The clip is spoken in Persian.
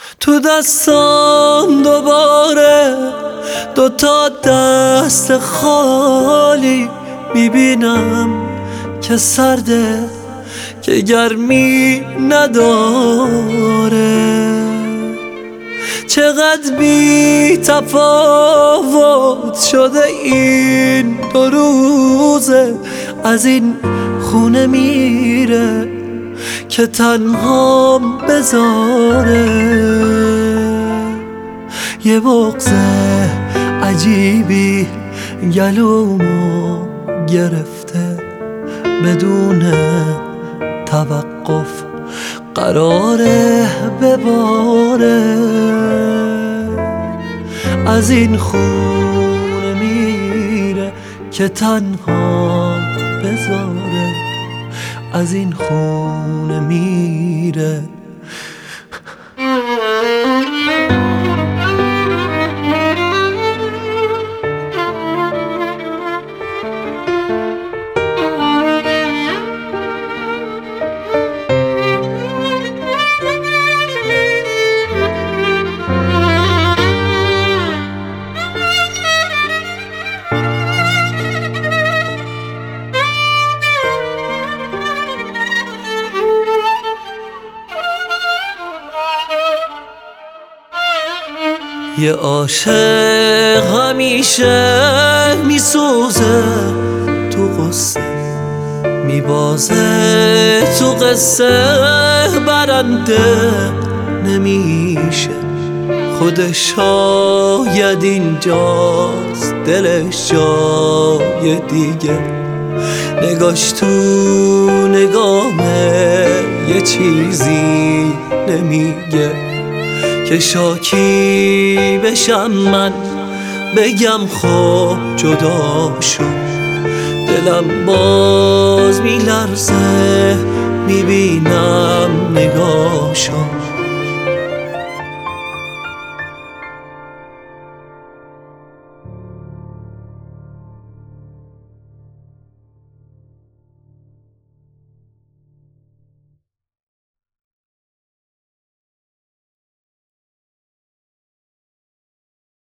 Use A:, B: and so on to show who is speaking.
A: تو دستان دوباره دوتا دست خالی میبینم که سرده، که گرمی نداره. چقدر بی تفاوت شده این 2 روزه، از این خونه میره که تنهام بذاره. یه بغض عجیبی گلومو گرفته، بدون توقف قراره بباره. از این خونه میره که تنها بذاره، از این خونه میره. یه عاشق همیشه میسوزه تو غصه، میبازه تو قصه، برنده نمیشه. خودش شاید اینجاست، دلش جای دیگه، نگاش تو نگامه یه چیزی نمیگه. که شاکی بشم من بگم خب جدا شد، دلم باز میلرزه میبینم نگاشو.